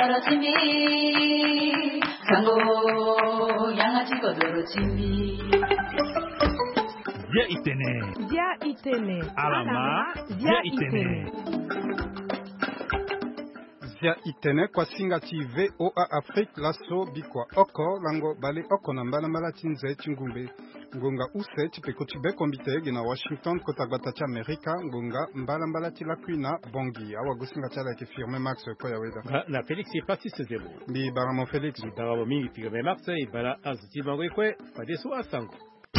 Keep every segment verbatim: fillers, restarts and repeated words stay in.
dorotimi sango yangachi ko dorotimi Dia itene Dia itene Alama Dia itene Dia itene kwa singati V O A Afrique laso bikwa oko lango bale oko na mbala mbala tinze chingumbe ngonga use chipeko chibe kombite gina Washington kotagata cha Amerika ngonga mbala mbala tila kuina bongi awa gusinga chala ke firme Max koya weda na Felix pasi sezebo bi baramo Felix bi baramo mingi firme Max e bala azuti bango ekwe fadeso asango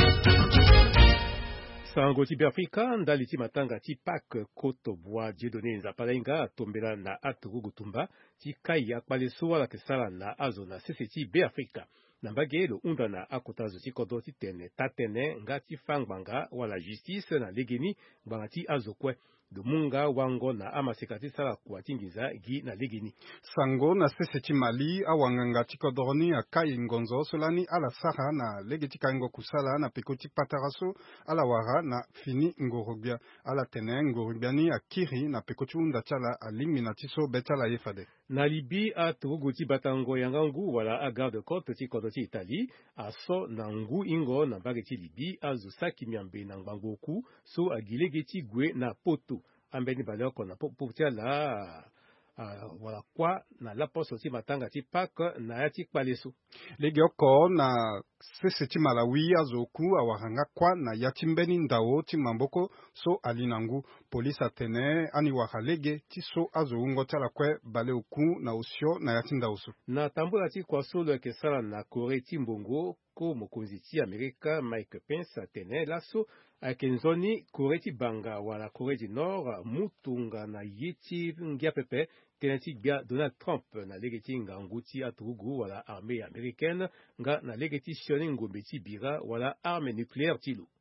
Sango Tibi Afrika ndali ti matanga ti pak koto bwa Dieudonné Nzapalenga tombela na atugu gutumba ti kai akpale suwa la kesala na azo na C C T B Afrika na mbagelo unda na akota zo ti kodo ti tene tatene nga ti fangbanga wala justice na legeni gbanga ti azo kwe Dumunga wango na amaseka ti sala kwa tingiza gi na legeni Sango na C C T Mali awanganga ti kodoroni akai ngonzo solani ala saha na legeti kango kusala na pekoti pataraso ala wara na fini ngorobia ala tene ngorobiani akiri na pekoti unda chala alimi na tiso betala yefade na Libi a tugu ti batango yangangu wala a garde côte ti kodo ti Italie aso na ngu ingo na mbage ti Libi azo saki miambe na ngbangoku so agilege ti gwe na poto ambeni baloko na poptia la uh, wala kwa na la poso ti matanga ti pak na ya ti kpaleso lege oko na sese ti Malawi azoku awaranga kwa na yati mbeni ndao ti mamboko so alinangu polisi atene ani waka lege ti so azoungo tala kwe bale oku na osio na yati ndao so na tambula ti kwa solo ke sala na Kore ti mbongo ko mokonzi ti Amerika Mike Pence atene laso akenzoni Kore ti banga wala Kore du Nord mutunga na yeti ngia pepe teneti bia Donald Trump na legeti ngangu ti atugu wala armée américaine nga na legeti sione ngombe ti bira wala arme nucléaire ti lu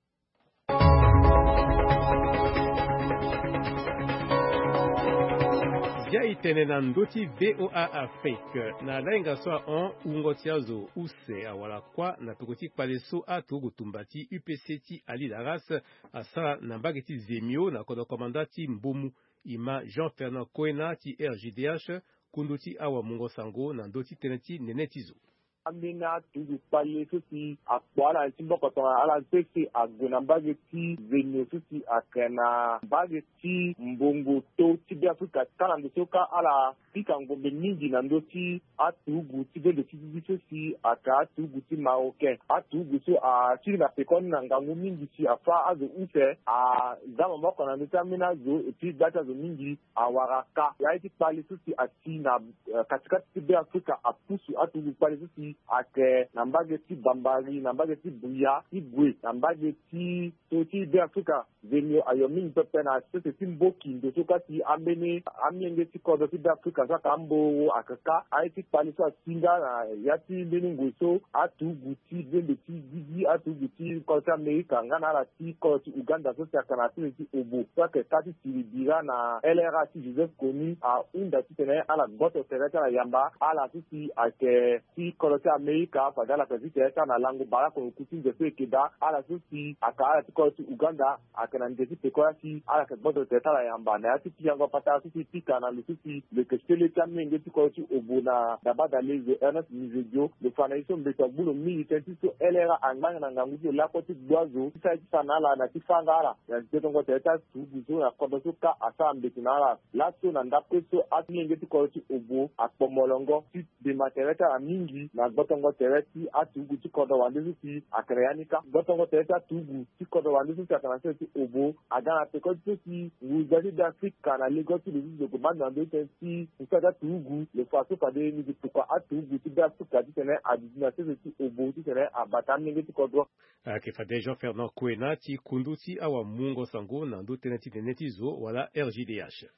Dia itene na ndoti V O A Afrique na lainga soa on ungo tiazo use awala kwa na pekoti paleso atu gutumbati U P C ti Ali Daras asala na mbageti zemio na kodo komanda ti Mbomu ima Jean-Fernand Koena ti R J D H kunduti awa mungo sango na ndoti teneti nenetizo Amina tuju pale susi akwala timbo kotona ala seki aguna bageti venyo susi akena bageti mbongo to tibi Afrika kala ndosoka ala pika ngombe mingi na ndoti atugu tibe de tibi susi aka atugu ti maoke atugu so a chiri na pekoni na ngangu mingi si afa azo use a zama moko na ndoti amina zo epi data zo mingi awaraka ya iti pale susi ati na katikati tibi Afrika apusu atugu pale susi ake nambage ti bambari nambage ti buya ibwe nambage ti to ti be Afrika venio ayomi pepe na sese ti mboki ndo soka ti ambene amienge ti kodo ti be Afrika sa kambo akaka ai ti pali so singa na ya ti beningo so atugu ti bende ti gigi atugu ti ko ti Amerika ngana la ti ko ti Uganda so ta kana ti ti obo so ke ta ti bira na L R A ti Joseph Kony a unda ti tene ala goto tereta la yamba ala ti ake ti ko ti Amerika fadala kazite eta na lango barako kutinze pekeda ala susi akala tikoti Uganda akana ndezi pekola si ala kabodo tetala yamba na ati yango pata susi pika na lususi le kestele tamwe ngeti koti obuna dabada lezo Ernest Mizejo le fanaiso mbeta bulo mi tenti so elera angmanga na nganguzo la koti gwazo isa sana la na tifangala ya ntetongo teta tubuzo na kodoso ka asa mbeti na la laso na ndapeso ati ngeti koti obo akpomolongo ti de materiata mingi na gotongo tereti atugu ti kodo wandizu ti akreanika gotongo tereti atugu ti kodo wandizu ti akanase ti obo agana peko ti ti wuzati d'Afrique na Lagos ti lezu ko banda ndo ti usata tugu le faso pade ni di pourquoi atugu ti d'Afrique ti tene adina ti ti obo ti tene abata mingi ti kodo ke fade Jean-Fernand Koena ti kundu ti awa mungo sango na ndo tene ti teneti zo wala R J D H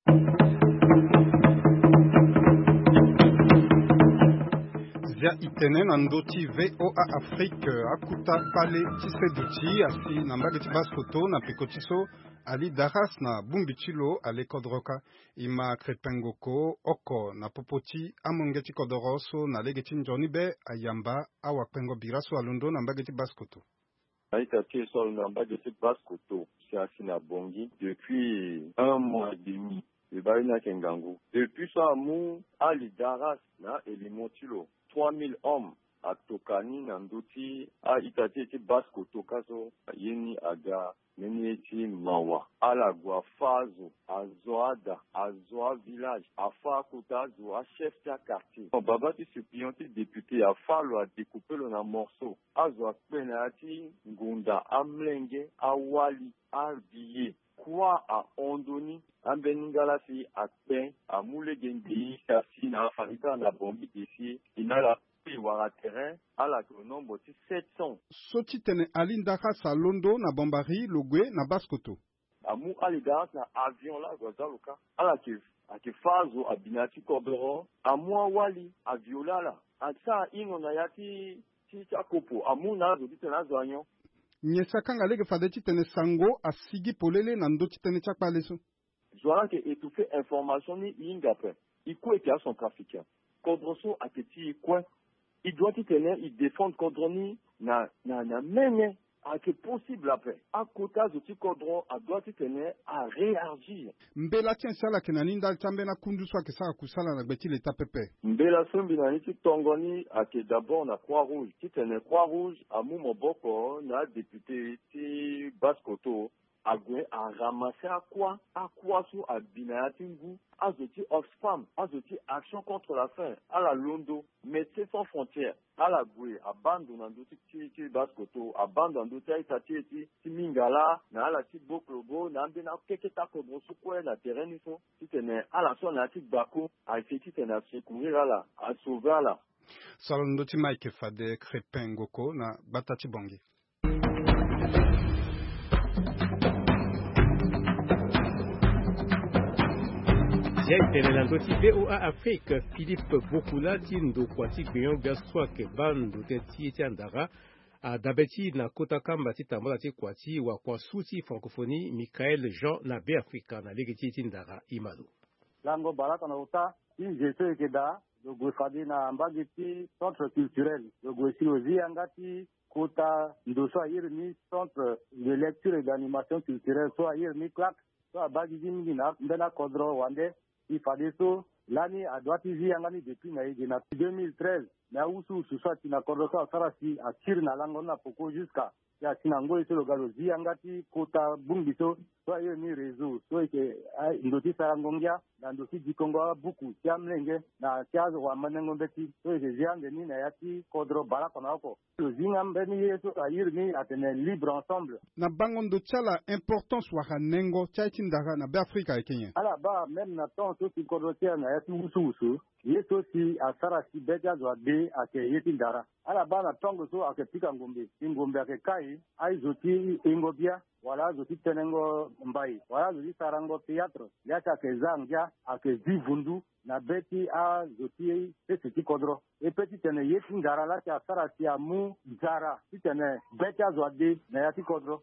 Dia itene na ndoti V O A Afrique akuta pale tiseduti asi na mbage ti basoto na pekotiso Ali Daras na bumbichilo ale kodroka ima krepengoko oko na popoti amongeti kodoroso na legeti njoni be ayamba awa pengo biraso alundo na mbage ti baskoto Aïta Tiesol na mbage ti baskoto si asi na bongi depuis un mois et demi Ibaina Kengangu. Depuis ça, Mou, Ali Daras, na Elimotilo, trois mille hommes à Tokani, Nandoti, à Itati, Basco, Tokazo, Yeni Aga, Nenieti, Mawa, Alagua, Fazo, Azoada, Azoa Village, Afa Kotazo, à Chef de quartier. Babati, supplianté député, à Falo, a découpé le morceau. Azoa Penati, Gunda, Amlenge, Awali, Arbiye. Quoi à Ondoni, à Beningalasi, à Pen, à Moulegendi, à Sina, Farita, à Bombi, ici, il a la Iwara terrain, à la nombre de sept cents. Soti tene Alindaka sa Londo, na Bombari, Logwe, na Baskoto. À Mou Alidas, na avion là, Guadaluka, à la Kif, à Kifazo, à Binati Corberon, à Moua Wali, à Viola là, à ça, Inonayati, Tichakopo, à Mouna, je dis, c'est la Zoignon. Nyesakanga lege fadeti tene sango asigi polele na ndoti tene chakpa leso. Zoran ke étouffé information ni ingape. Il quoi était à son trafiquant. Kodroso a petit quoi. Il doit tenir, il défend Kodroni na na na mene à que possible après. À côté de ce Kodron a doit tenir à réagir. Mbela tien sala kenaninda chambe na kundu swa kesaka kusala na beti leta pepe. Mbela sombi na niti tongoni a que d'abord na Croix-Rouge. Qui tenait Croix-Rouge à Moumoboko na député ti Baskoto. A ramasser à quoi? À quoi sous à Binayatingu, à Zoti Oxfam, à Zoti Action contre la faim, à la Londo, Médecins sans frontières, à la Goué, à Bandonando, Tiki Baskoto, à Bandonando, Taïtati, Timingala, na la Tik Boklobo, na Mbena Keketa Kobrosu, quoi, na terrain, il faut, si t'es à la soie, na Tik Bako, à essayer de secourir à la, à sauver à la. Salondoti Mike Fade, Crépin Goko, na Batati Bangi. Zia itenenando ti V O A Afrique Philippe Bokula ti ndo kwati gbeyon gaswa ke bando te ti ti andara a dabeti na kota kamba ti tambola ti kwati wa kwa suti francophonie Michael Jean na be Africa na legiti ti ndara imalo. Lango baraka na uta ti jeso ekeda do gwefadi na mbagi ti centre culturel do gwesi ozi angati kota ndoso ayir ni centre de lecture et d'animation culturelle so ayir ni claque so abagi jingi na mbena kodro wande il fallait so l'année à droite ici angani depuis na na deux mille treize na usu susati na kordoka sarasi a tir na langona poko jusqu'à ya sinango ese logalo zi angati kota bumbiso so ayo ni réseau so ke ndoti sarangongia na ndoti dikongo buku tiamlenge na tiazo wa manengo beti so ke ziande ni na yati kodro bala konako so zingambe ni yeso ayir ni atene libre ensemble na bangondo tiala importance wa hanengo chaitindara na be Afrika e Kenya ala ba même na temps so ti kodro tia na yati usu usu yeso si asara si beja zo de ake yetindara ala ba na tongo so ake pika ngombe ngombe ake kai ai zoti ingobia wala zoti tenengo mbai wala zoti sarango teatro yacha ke zangya ake zivundu na beti a zoti ese ti kodro e peti tene yeti ngara la cha sara ti amu zara ti tene becha zo de na yati kodro.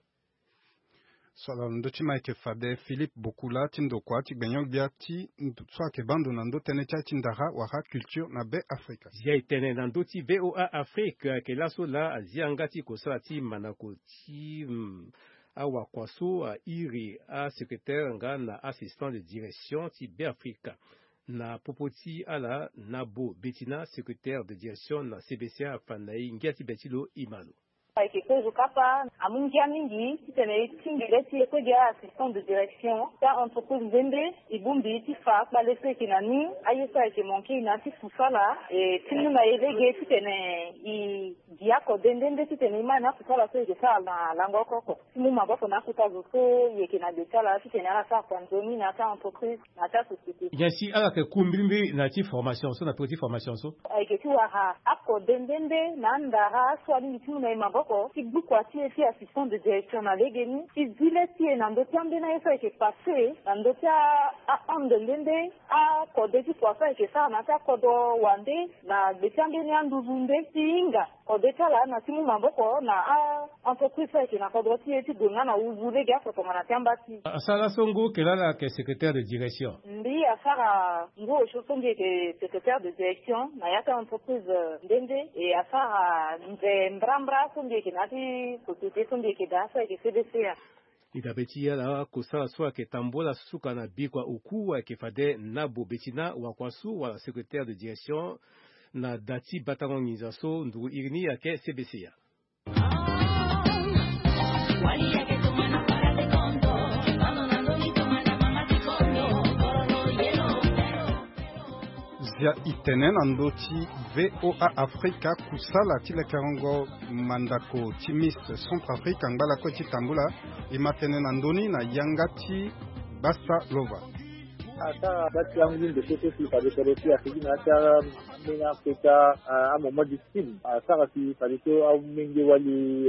Sala ndochi Mike Fade Philippe Bokula tindo kwa ti gbenyon bia ti so ke bando nando tene cha tindara wa culture na be Africa. Zia itene nando ti V O A Afrique ke laso la azianga ti kosala ti manako ti awa kwaso a iri a secrétaire nga na assistant de direction ti be Africa na popoti ala Nabo Bettina secrétaire de direction na C B C A fanai ngiati betilo imalo. Quelque kapa amungia mingi tene tingile ti ekodia assistant de direction ta entreprise Zende ibumbi ti fa ba lese kinani ayesa ke monki na ti fusala e tinu na elege ti tene i diako dendende ti tene mana fusala so ke sala lango koko timu maboko na kuta zo ye kina de sala ti tene ala sa kwanzoni na ta entreprise na ta société yansi ala ke kumbimbi na ti formation so na petit formation so ay ke ti wa ha ako dendende na ndara so ani timu na maboko si beaucoup à tirer si assistant de direction na legeni si zile si nando tiambe na eso ke passé nando tia a andende a kodeti kwa fa ke sa na ta kodo wande na betiambe ni anduzunde singa kodeta la na timu maboko na a entreprise ke na kodoti eti gonga na uzule ga ko na tiamba ti asala songo ke la ke secrétaire de direction ndi afara ngo shosonge ke secrétaire de direction na yata entreprise ndende e afara nze mbrambra songe ke nati société songe ke dasa ke C B C A Idabetia la kusala swa ke tambola suka na bikwa uku ke fade Nabo Betina wakwasu wala secrétaire de direction na dati batango ngizaso ndugu irini yake C B C ya. Zia itenen andoti V O A Africa kusala tile karongo mandako timis Centrafrique angala ko titambula imatenen andoni na yangati basa lova. Ata bati yangu ndio sote si pale pale pia kujina hata mwenye Afrika a moment difficile asa kasi pale to au mengi wali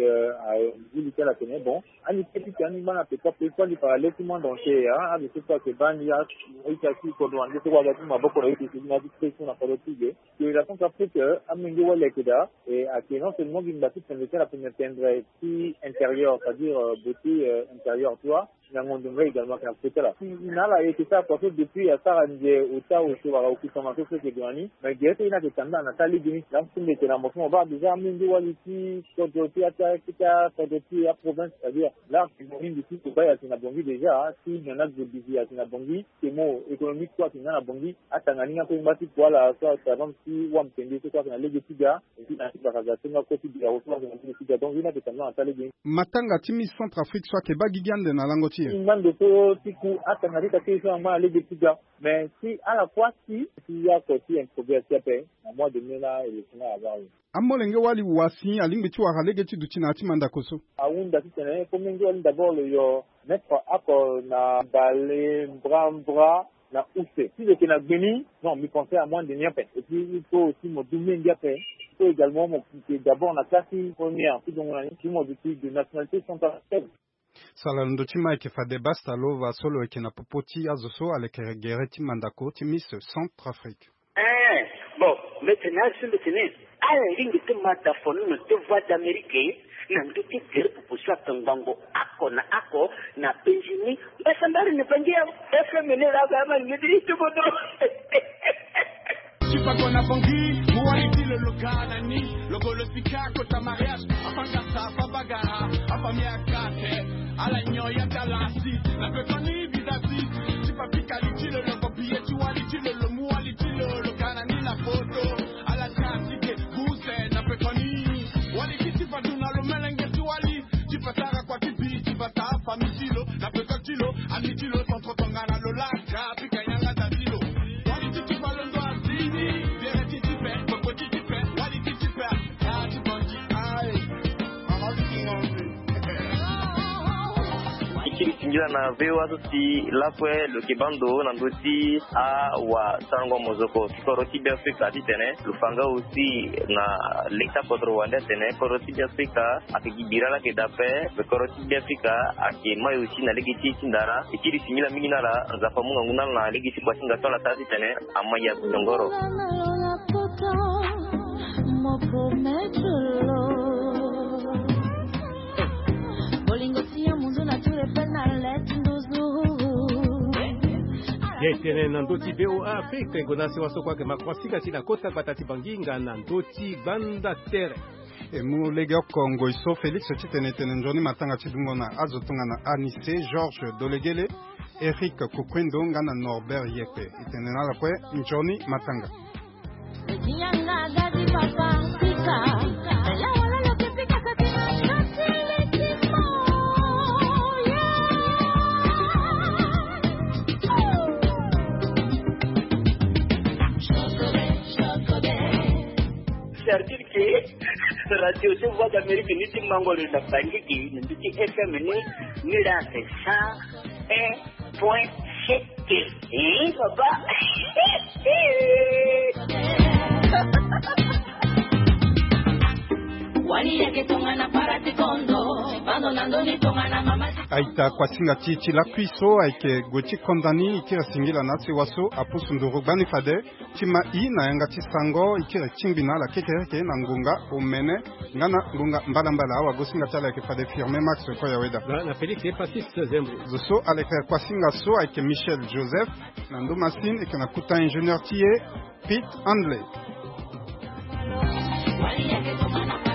vili kala tene bon ani petit ani bana peka peka li parler tout le monde entier hein avec ce que bani ya ikaki ko do ande ko wala tuma boko rete kujina discussion na pale tige que la Centrafrique a mengi wala keda et à que non seulement une bâtisse c'est la première tendre qui intérieur c'est-à-dire beauté intérieure toi n'angondonga également qu'un côté là nala et ça parce que depuis à ça nje uta ushwa au kusoma kwa kile gani mais gete ina kitanda na tali gini na mfunde tena mfumo ba déjà mingi waliti kodoti ata kita kodoti ya province c'est-à-dire là c'est une d'ici tout bas na bongi déjà si il y en a de busy na bongi c'est mot économique quoi na bongi atangania ko mbati kwa la ça avant si wa mpende quoi na lege tiga et puis na bakaza tena ko tiga au soir na tiga donc ina kitanda na tali gini matanga timi Centrafrique soit ke bagigande na langoti Imande so tiku atangarika kesho ama lege tiga mais si à la fois si il y a côté un problème c'est pas à moi de mener là et le final avoir amolenge wali wasi alingi tu akalege tu dutina timanda koso aunda titene comme ngi wali d'abord le yo mettre ako na balé brambra na oufé si le kena beni non mi penser à moins de rien et puis il faut aussi me donner un gapé il faut également mon d'abord na classe première puis donc on a une mode de nationalité centrafricaine. Salando tima ke fade basta lova solo ke na popoti azoso alekere gereti mandako timis Centrafrique. Eh bon maintenant sur le tennis à la ligne de mataphone no te voix d'Amérique na nduti kere popuswa tangango ako na ako na penjini basambari ne pangia efemene la kama ngidi tubodo Chipa kona bongi muwaiti le lokana ni logo le pikako ta mariage afanga sa bagara afamia kate ala nyoya talasi na pekoni bidasi chipa pikaliti le logo bieti waliti le lomu waliti le lokana ni la photo ala kasike buse na pekoni waliti chipa tuna lo melenge tuwali chipa tara kwa tibi chipa ta familo na pekotilo anitilo contre tongana lo laka pikanyanga tatilo waliti chipa lo ndo azini dereti chipe kokoti chipe waliti chipe ya chiponji ai Kinjila na vewa si lapwe lo kibando na ndoti a wa sango mozoko koroti bi Afrika ditene lufanga aussi na lekta kodro wanda tene koroti bi Afrika akigibira la kedape koroti bi Afrika akima aussi na legiti tindara ikiri simila mingina la za pamunga nguna na legiti kwa singa tola tati tene amaya kudongoro Yetene nandoti V O A Afrique ngonasi wasokwa ke makwasika tina kota batati banginga nandoti banda tere emu lege Congo iso Félix titene tene njoni matanga tidungona azotunga na Anissé Georges Dolegele Eric Kokwendo ngana Norbert Yepe itene na kwe njoni matanga c'est-à-dire que radio de voix d'Amérique ni timango le bangiki ni ti F M ni ni la ça un point sept et papa wani yake tongana parati kondo bando nandoni tongana mama aita kwa singa chichi la kuiso aike goti kondani ikira singila na waso apusu ndoro bani fade tima i na yanga tisango ikira chimbina la kekereke na ngunga omene ngana ngunga mbala mbala awa gosinga tala ke fade firme max ko ya weda na Félix et Patrice Zembo zoso aleke kwa singa so aike Michel Joseph na ndo machine ikana kuta ingénieur tie Pete Handley wani yake tongana